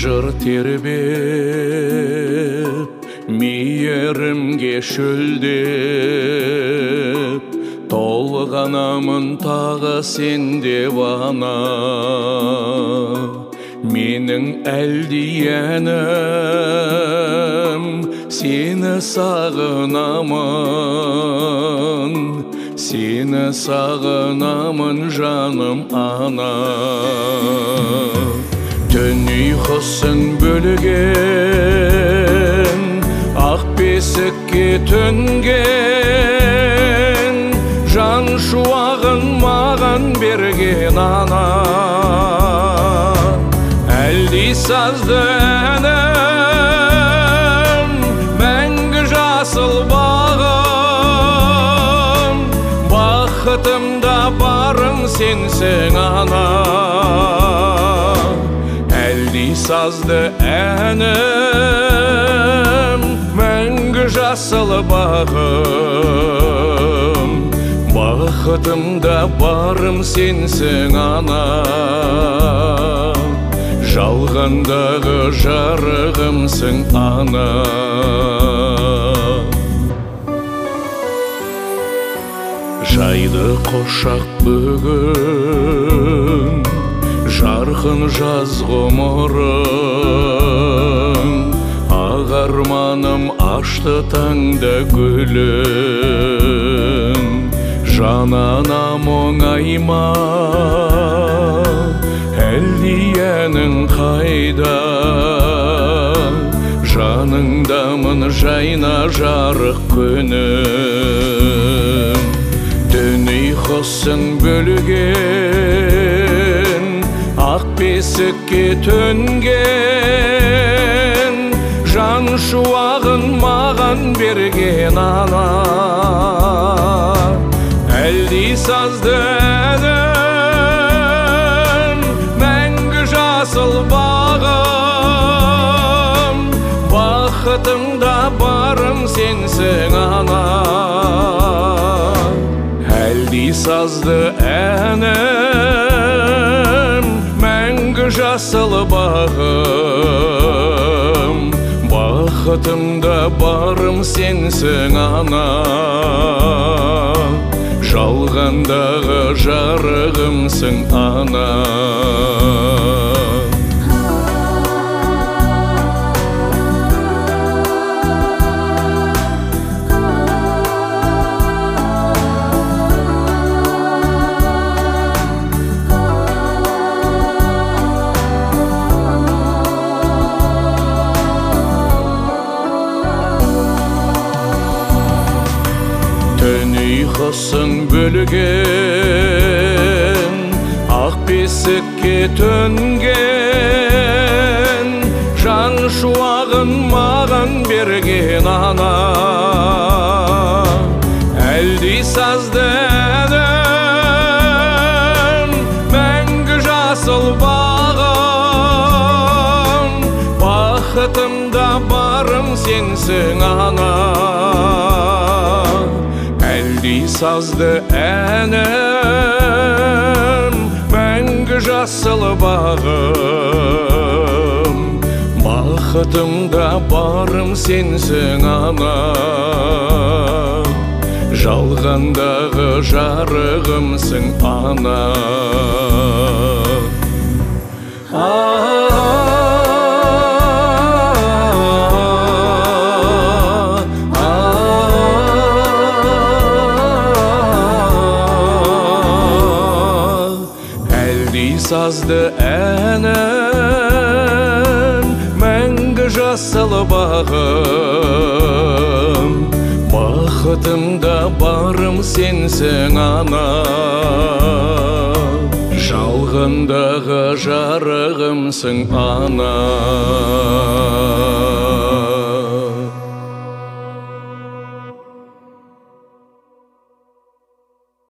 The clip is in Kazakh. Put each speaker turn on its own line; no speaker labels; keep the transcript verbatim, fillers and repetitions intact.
жыр тербеп, мейірімге шөлдеп, толғанамын тағы сенде бана. Менің әлдияным, сені сағынамын, сені сағынамын жаным ана. Түн ұйқысын бөлген, ақ бесікке төнген, жан шуағын маған берген ана. Әлди сазды әнім, мәңгі жасыл бағым, бақытымда барым сенсің ана. Әлди сазды әнім, мәңгі жасыл бағым, бақытымда барым сенсің ана. Жалғандағы жарығымсың ана. Жайды қошақ бүгін, жарқын жаз ғұмырым, ақ арманым ашты таңда гүлін. Жананам оңайма, әлдиянің қайда, жаныңдамын жайна жарық күнім. Түн ұйқысын бөлген, ақ бесікке төнген, жан шуағын маған берген ана. Әлди сазды әнім, мәңгі жасыл бағым, бақытымда барым сенсің ана. Әлди сазды әнім, мәңгі жасыл бағым, бақытымда барым сенсің ана. Жалғандағы жарығымсың ана. Түн ұйқысын бөлген, ақ бесікке төнген, жан шуағын маған берген ана. Әлди сазды әнім, мәңгі жасыл бағым, бақытымда барым сенсің ана. Әлди сазды әнім, мәңгі жасыл бағым, бақытымда барым сенсің ана. Жалғандағы жарығымсың ана. Сазды әнім, мәңгі жасыл бағым, бақытымда барым сенсің ана. Жалғандағы жарығымсың ана.